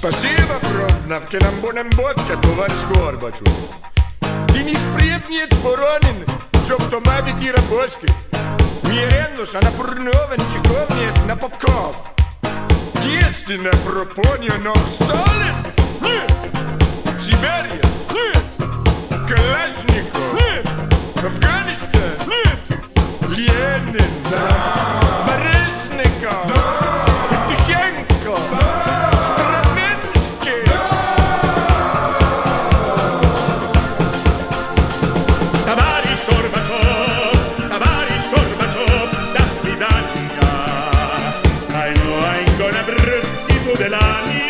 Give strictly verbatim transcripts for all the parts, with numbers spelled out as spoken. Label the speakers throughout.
Speaker 1: Спасибо, Пробнов, que нам будем бодка, товарищ Горбачев. Ти ни сприятният Воронин, чтоб то маби ти рабочки. Миреннуш, а на Пурновен, Чеховниец, на Попков. Истина пропонio, но Сталин? Нет! Сибирия? Нет! Калашников? Нет! Афганистан? Нет! Ленин? Да! Борисников? Да! Евтушенко? Да! Стравинский? Да!
Speaker 2: Товарищ Горбачев, товарищ Горбачев, до свидания. Ай, ну, ай, gonna bruschi tu dell'anima.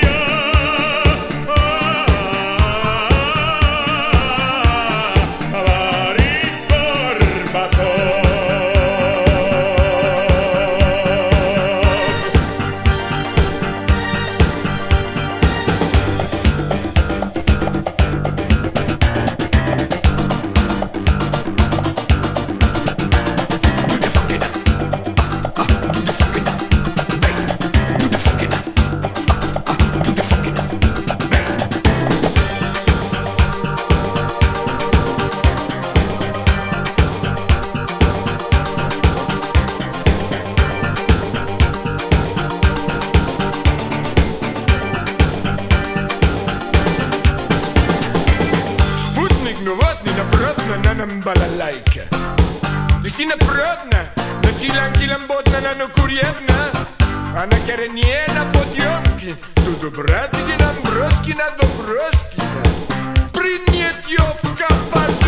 Speaker 1: Новотный, направно на нам балалайка. Ты си направно, на чиланки-ламботна, на нокурьевна. А на корене на подъемке. Тут брат, иди нам броски на доброски. Принять ее в капот.